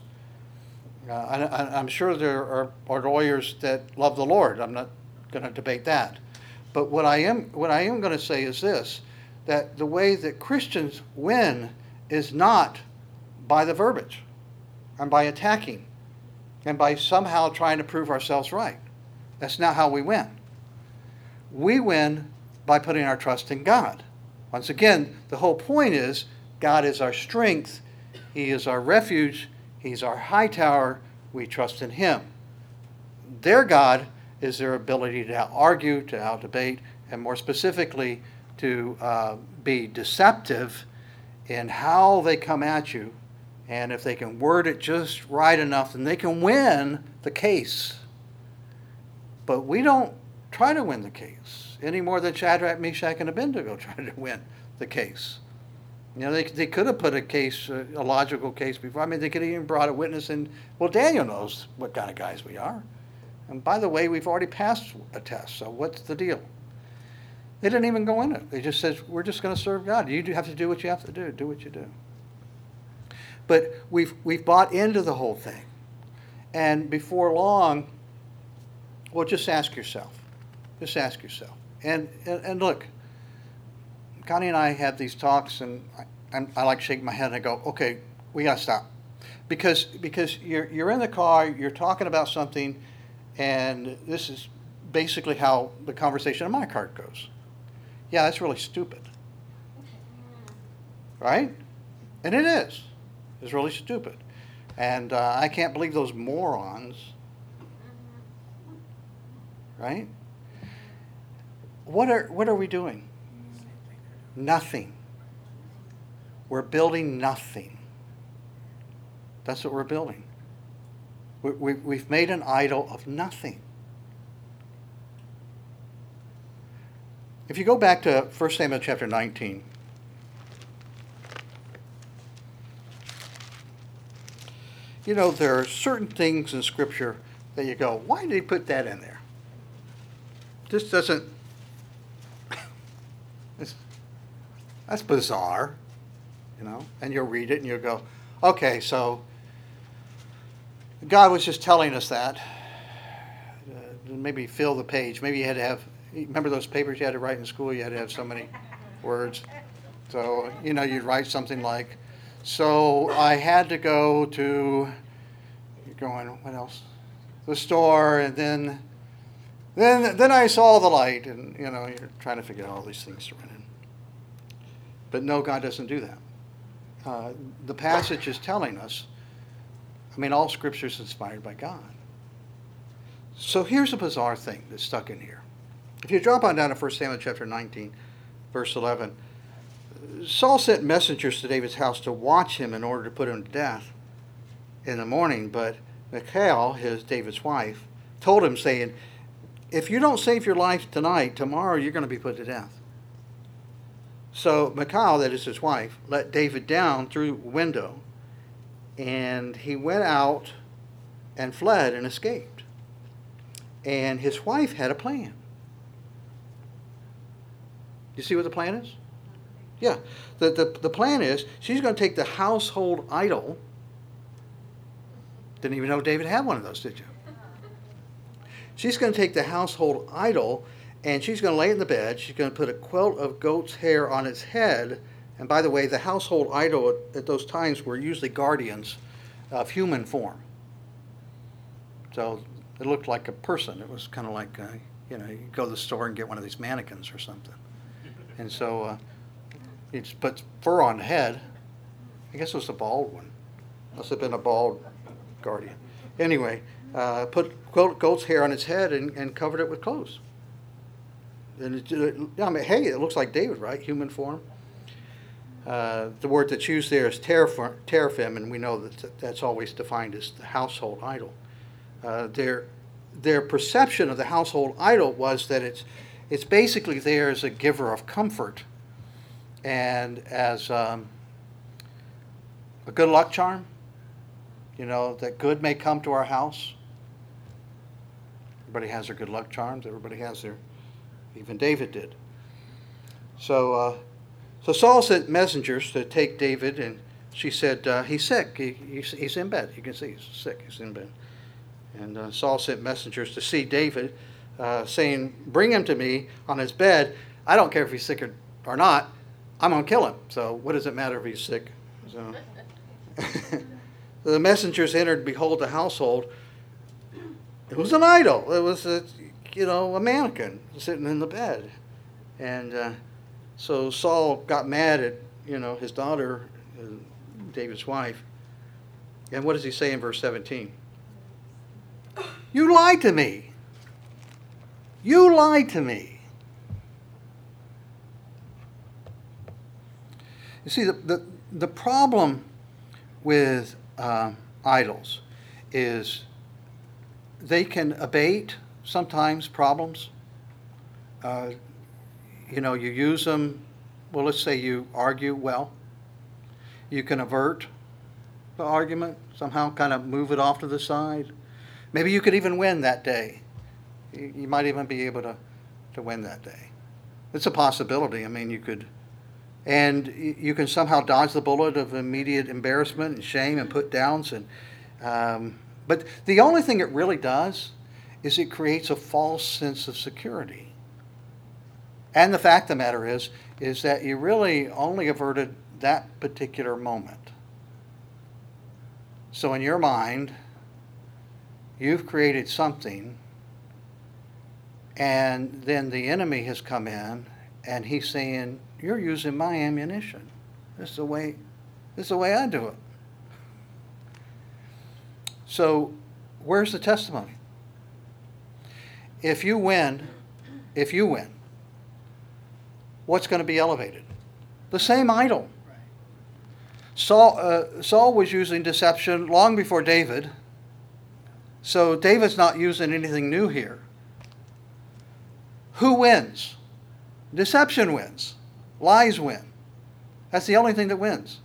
I'm sure there are lawyers that love the Lord. I'm not going to debate that. But what I am going to say is this, that the way that Christians win is not by the verbiage and by attacking and by somehow trying to prove ourselves right. That's not how we win. We win by putting our trust in God. Once again, the whole point is God is our strength. He is our refuge. He's our high tower. We trust in Him. Their God is their ability to out-argue, to out-debate, and more specifically, to be deceptive in how they come at you. And if they can word it just right enough, then they can win the case. But we don't try to win the case any more than Shadrach, Meshach, and Abednego tried to win the case. You know, they could have put a case, a logical case before. I mean, they could have even brought a witness in. Well, Daniel knows what kind of guys we are. And by the way, we've already passed a test, so what's the deal? They didn't even go in it. They just said, we're just going to serve God. You have to do what you have to do. Do what you do. But we've bought into the whole thing. And before long, well, just ask yourself. Just ask yourself. And look, Connie and I have these talks, and I like shake my head and I go, okay, we got to stop. Because you're in the car, you're talking about something, and this is basically how the conversation in my car goes. Yeah, that's really stupid. Right? And it is. It's really stupid. And I can't believe those morons. Right? What are we doing? Nothing. We're building nothing. That's what we're building. We've made an idol of nothing. If you go back to 1 Samuel chapter 19, you know, there are certain things in Scripture that you go, why did he put that in there? This doesn't, that's bizarre, you know, and you'll read it and you'll go, okay, so God was just telling us that. Maybe fill the page. Maybe you had to have, remember those papers you had to write in school? You had to have so many words. So, you know, you'd write something like, so I had to go to, you're going, what else? The store, and then I saw the light, and, you know, you're trying to figure out all these things to run in. But no, God doesn't do that. The passage is telling us, I mean, all Scripture is inspired by God. So here's a bizarre thing that's stuck in here. If you drop on down to 1 Samuel chapter 19, verse 11, Saul sent messengers to David's house to watch him in order to put him to death in the morning, but Michal, David's wife, told him, saying, if you don't save your life tonight, tomorrow you're going to be put to death. So Michal, that is his wife, let David down through a window, and he went out and fled and escaped. And his wife had a plan. You see what the plan is? Yeah. The plan is she's going to take the household idol. Didn't even know David had one of those, did you? She's going to take the household idol and she's going to lay it in the bed. She's going to put a quilt of goat's hair on its head. And by the way, the household idol at those times were usually guardians of human form. So it looked like a person. It was kind of like, You go to the store and get one of these mannequins or something. And so he puts fur on the head. I guess it was a bald one. Must have been a bald guardian. Anyway, put goat's hair on its head and covered it with clothes. And hey, it looks like David, right? Human form. The word that's used there is teraphim, and we know that that's always defined as the household idol. Their perception of the household idol was that it's basically there as a giver of comfort and as a good luck charm. That good may come to our house. Everybody has their good luck charms. Everybody has their, even David did. So Saul sent messengers to take David, and she said, he's sick. He's in bed. You can see he's sick. He's in bed. And Saul sent messengers to see David, saying, bring him to me on his bed. I don't care if he's sick or not. I'm going to kill him. So what does it matter if he's sick? So the messengers entered, behold, the household. It was an idol. It was a mannequin sitting in the bed. And so Saul got mad at, his daughter, David's wife. And what does he say in verse 17? You lied to me. You lied to me. You see, the problem with idols is they can abate sometimes problems. You use them, well, let's say you argue well. You can avert the argument, somehow kind of move it off to the side. Maybe you could even win that day. You might even be able to win that day. It's a possibility. I mean, you could, and you can somehow dodge the bullet of immediate embarrassment and shame and put downs. But the only thing it really does is it creates a false sense of security. And the fact of the matter is that you really only averted that particular moment. So in your mind, you've created something, and then the enemy has come in, and he's saying, you're using my ammunition. This is the way I do it. So where's the testimony? If you win, what's going to be elevated? The same idol. Saul was using deception long before David. So David's not using anything new here. Who wins? Deception wins. Lies win. That's the only thing that wins.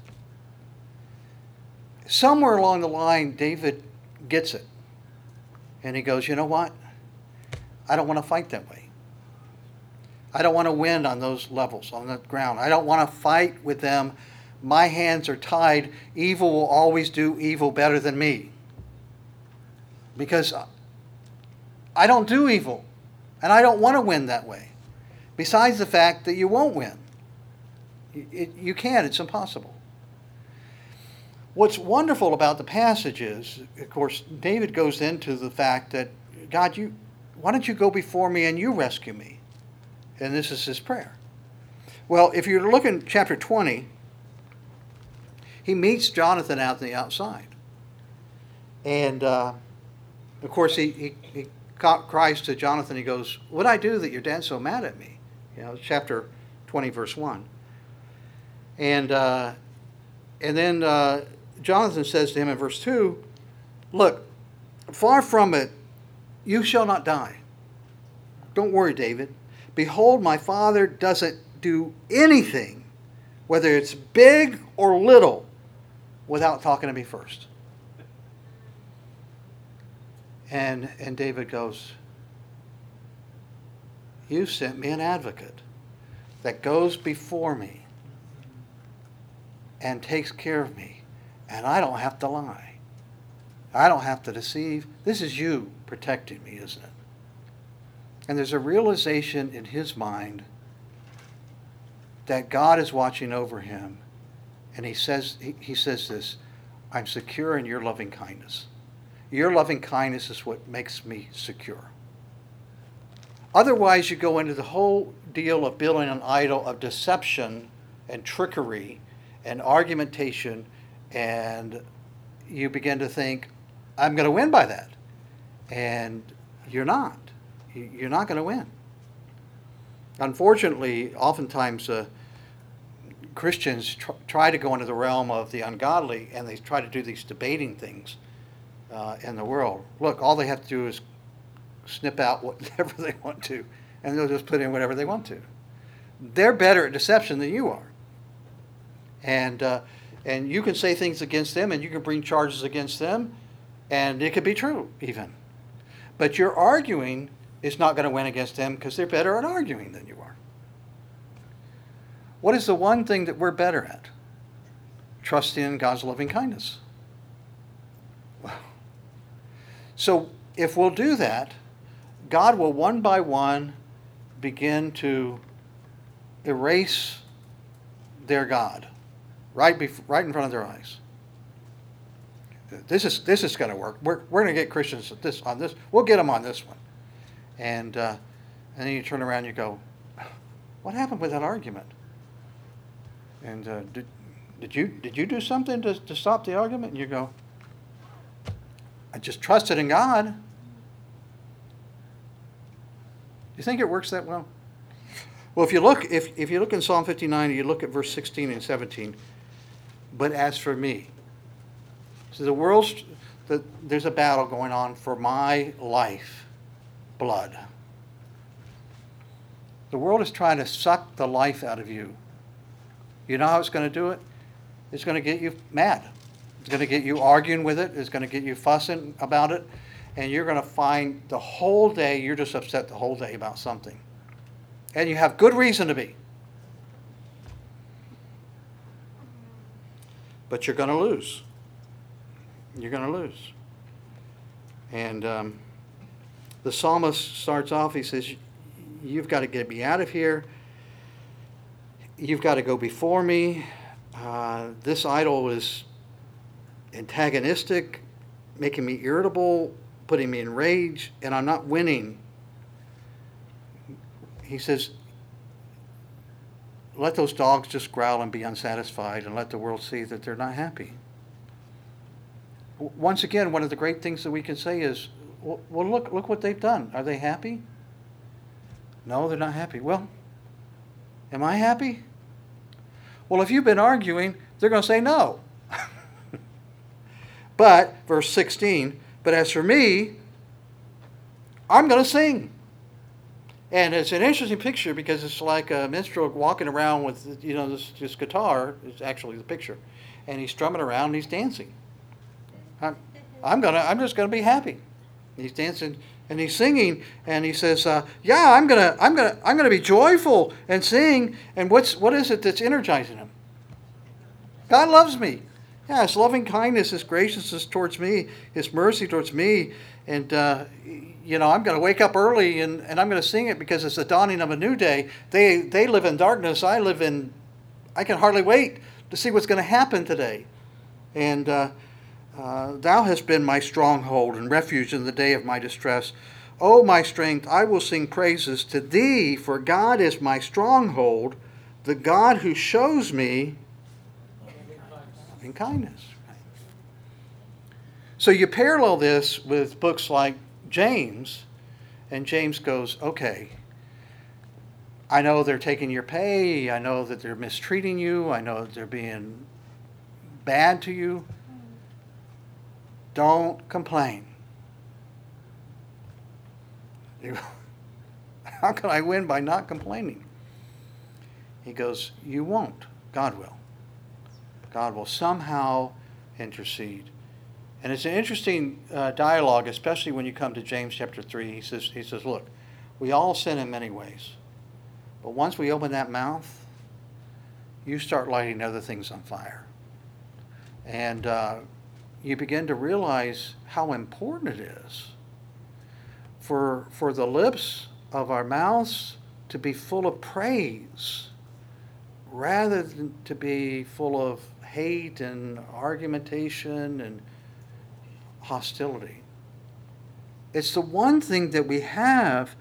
Somewhere along the line, David gets it. And he goes, you know what? I don't want to fight that way. I don't want to win on those levels, on the ground. I don't want to fight with them. My hands are tied. Evil will always do evil better than me. Because I don't do evil. And I don't want to win that way. Besides the fact that you won't win. You can't. It's impossible. What's wonderful about the passage is, of course, David goes into the fact that, God, why don't you go before me and you rescue me? And this is his prayer. Well, if you look in chapter 20, he meets Jonathan out on the outside. And, of course, he cries to Jonathan. He goes, what did I do that your dad's so mad at me? Chapter 20, verse 1. And then Jonathan says to him in verse 2, look, far from it, you shall not die. Don't worry, David. Behold, my father doesn't do anything, whether it's big or little, without talking to me first. And David goes, you sent me an advocate that goes before me and takes care of me, and I don't have to lie. I don't have to deceive. This is you protecting me, isn't it? And there's a realization in his mind that God is watching over him, and he says this, I'm secure in your loving kindness. Your loving kindness is what makes me secure. Otherwise, you go into the whole deal of building an idol of deception and trickery and argumentation, and you begin to think, I'm going to win by that. And you're not. You're not going to win. Unfortunately, oftentimes Christians try to go into the realm of the ungodly, and they try to do these debating things in the world. Look, all they have to do is snip out whatever they want to, and they'll just put in whatever they want to. They're better at deception than you are. And you can say things against them, and you can bring charges against them, and it could be true even. But your arguing is not going to win against them because they're better at arguing than you are. What is the one thing that we're better at? Trusting in God's loving kindness. So if we'll do that, God will one by one begin to erase their God right in front of their eyes. This is going to work. We're going to get Christians on this. We'll get them on this one. And then you turn around and you go, what happened with that argument? And did you do something to stop the argument? And you go, I just trusted in God. Do you think it works that well? Well, if you look in Psalm 59, you look at verse 16 and 17. But as for me, so there's a battle going on for my life, blood. The world is trying to suck the life out of you. You know how it's going to do it? It's going to get you mad. It's going to get you arguing with it. It's going to get you fussing about it. And you're going to find the whole day, you're just upset the whole day about something. And you have good reason to be. But you're going to lose. You're going to lose. And the psalmist starts off, he says, you've got to get me out of here. You've got to go before me. This idol is antagonistic, making me irritable, putting me in rage, and I'm not winning. He says, let those dogs just growl and be unsatisfied and let the world see that they're not happy. Once again, one of the great things that we can say is, well, look what they've done. Are they happy? No, they're not happy. Well, am I happy? Well, if you've been arguing, they're going to say no. But, verse 16, but as for me, I'm going to sing. And it's an interesting picture because it's like a minstrel walking around with, this guitar is actually the picture. And he's strumming around and he's dancing. I'm just gonna be happy. He's dancing and he's singing and he says, I'm gonna be joyful and sing. And what is it that's energizing him? God loves me. Yeah, His loving kindness, His graciousness towards me, His mercy towards me. And I'm going to wake up early and I'm going to sing it because it's the dawning of a new day. They live in darkness. I can hardly wait to see what's going to happen today. And Thou hast been my stronghold and refuge in the day of my distress. O my strength, I will sing praises to Thee, for God is my stronghold, the God who shows me loving kindness. So you parallel this with books like James, and James goes, okay, I know they're taking your pay, I know that they're mistreating you, I know that they're being bad to you. Don't complain. How can I win by not complaining? He goes, you won't. God will. God will somehow intercede. And it's an interesting dialogue, especially when you come to James chapter 3. He says, look, we all sin in many ways. But once we open that mouth, you start lighting other things on fire. And you begin to realize how important it is for the lips of our mouths to be full of praise rather than to be full of hate and argumentation and hostility. It's the one thing that we have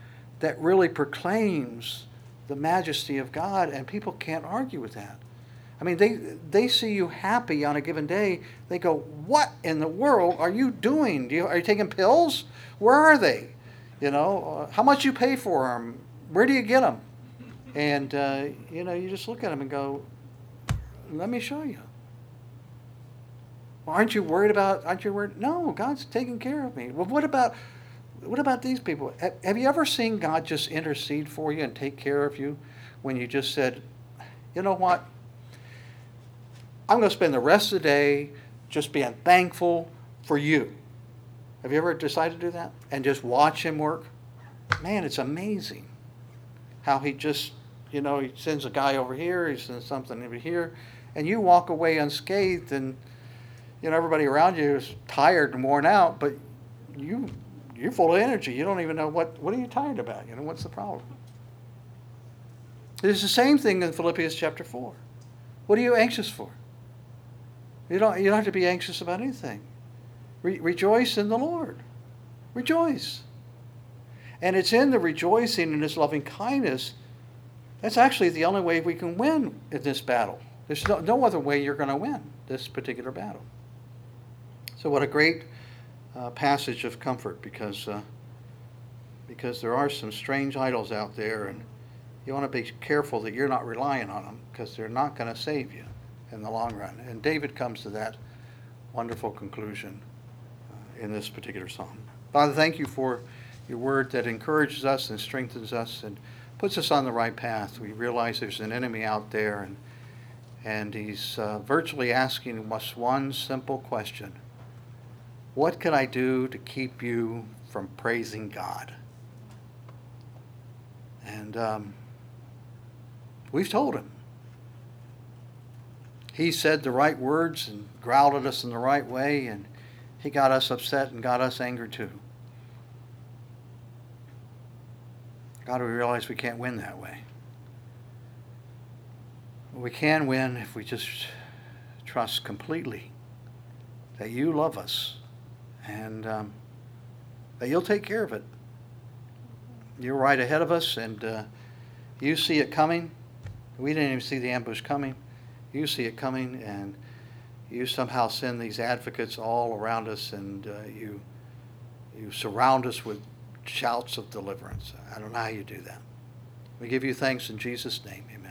that really proclaims the majesty of God, and people can't argue with that. I mean, they see you happy on a given day. They go, what in the world are you doing? Are you taking pills? Where are they? How much you pay for them? Where do you get them? And, you just look at them and go, let me show you. Well, aren't you worried? No, God's taking care of me. Well, what about these people? Have you ever seen God just intercede for you and take care of you when you just said, you know what? I'm going to spend the rest of the day just being thankful for you. Have you ever decided to do that? And just watch him work? Man, it's amazing how he just, he sends a guy over here, he sends something over here, and you walk away unscathed, and, everybody around you is tired and worn out, but you're full of energy. You don't even know what are you tired about? What's the problem? It's the same thing in Philippians chapter 4. What are you anxious for? You don't have to be anxious about anything. Rejoice in the Lord. Rejoice. And it's in the rejoicing in his loving kindness, that's actually the only way we can win in this battle. There's no other way you're going to win this particular battle. So what a great passage of comfort, because there are some strange idols out there, and you want to be careful that you're not relying on them, because they're not going to save you in the long run. And David comes to that wonderful conclusion in this particular psalm. Father, thank you for your word that encourages us and strengthens us and puts us on the right path. We realize there's an enemy out there, and he's virtually asking us one simple question. What can I do to keep you from praising God? And we've told him. He said the right words and growled at us in the right way, and he got us upset and got us angry too. God, we realize we can't win that way. We can win if we just trust completely that you love us and that you'll take care of it. You're right ahead of us, and you see it coming. We didn't even see the ambush coming. You see it coming, and you somehow send these advocates all around us, and you surround us with shouts of deliverance. I don't know how you do that. We give you thanks in Jesus' name. Amen.